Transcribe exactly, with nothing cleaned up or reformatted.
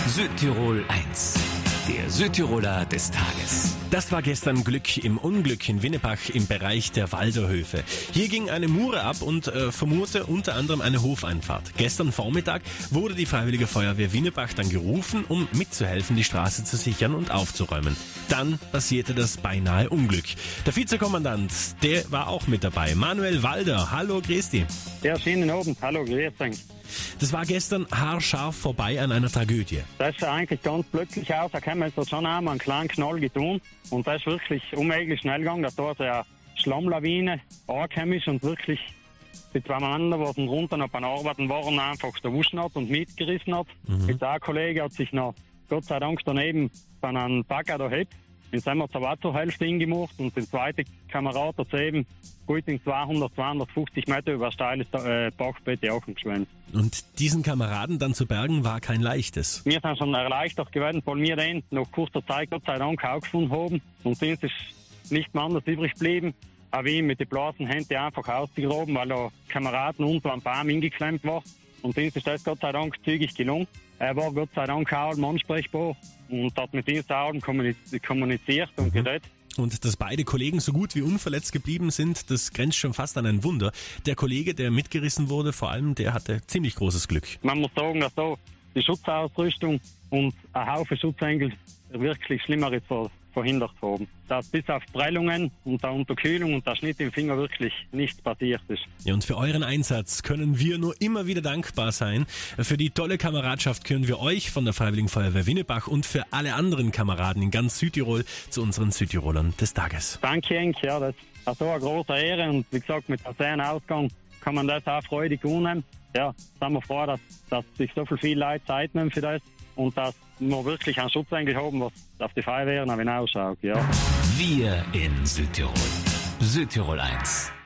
Südtirol eins. Der Südtiroler des Tages. Das war gestern Glück im Unglück in Winnebach im Bereich der Walserhöfe. Hier ging eine Mure ab und äh, vermurte unter anderem eine Hofeinfahrt. Gestern Vormittag wurde die Freiwillige Feuerwehr Winnebach dann gerufen, um mitzuhelfen, die Straße zu sichern und aufzuräumen. Dann passierte das beinahe Unglück. Der Vizekommandant, der war auch mit dabei. Manuel Walder, hallo, grüß dich. Ja, schönen Abend, hallo, grüß dich. Das war gestern haarscharf vorbei an einer Tragödie. Das ist eigentlich ganz plötzlich aus, da haben wir jetzt schon einmal einen kleinen Knall getan und das ist wirklich unmöglich schnell gegangen, dass da so eine Schlammlawine angekommen ist und wirklich die zwei Männer, die runter noch bei den Arbeiten waren, einfach erwuschen hat und mitgerissen hat. Mhm. Jetzt ein Kollege hat sich noch, Gott sei Dank, daneben bei einem Bagger da hebt. Jetzt haben wir zwar zur Hälfte hingemacht und der zweite Kamerad hat eben gut in zweihundert, zweihundertfünfzig Meter über ein steiles äh, Bachbett auch geschwemmt. Und diesen Kameraden dann zu bergen, war kein leichtes. Wir sind schon erleichtert geworden, weil wir den nach kurzer Zeit Gott sei Dank auch gefunden haben. Und uns ist nicht mehr anders übrig geblieben, auch wie mit den blasen Händen einfach auszugraben, weil da Kameraden unter einem Baum hingeklemmt war. Und uns ist das Gott sei Dank zügig gelungen. Er war Gott sei Dank auch ansprechbar und hat mit uns auch kommuniziert und geredet. Und dass beide Kollegen so gut wie unverletzt geblieben sind, das grenzt schon fast an ein Wunder. Der Kollege, der mitgerissen wurde, vor allem, der hatte ziemlich großes Glück. Man muss sagen, dass da die Schutzausrüstung und ein Haufen Schutzengel wirklich Schlimmeres verhindert haben. Dass bis auf Prellungen und der Unterkühlung und der Schnitt im Finger wirklich nichts passiert ist. Ja, und für euren Einsatz können wir nur immer wieder dankbar sein. Für die tolle Kameradschaft können wir euch von der Freiwilligen Feuerwehr Winnebach und für alle anderen Kameraden in ganz Südtirol zu unseren Südtirolern des Tages. Danke, Henk. Ja, das ist so eine große Ehre und wie gesagt, mit dem Ausgang kann man das auch freudig annehmen. Ja, sind wir froh, dass, dass sich so viele Leute Zeit nehmen für das und dass wir wirklich einen Schutzengel haben, was auf die Feuerwehren ausschaut. Ja. Wir in Südtirol. Südtirol eins.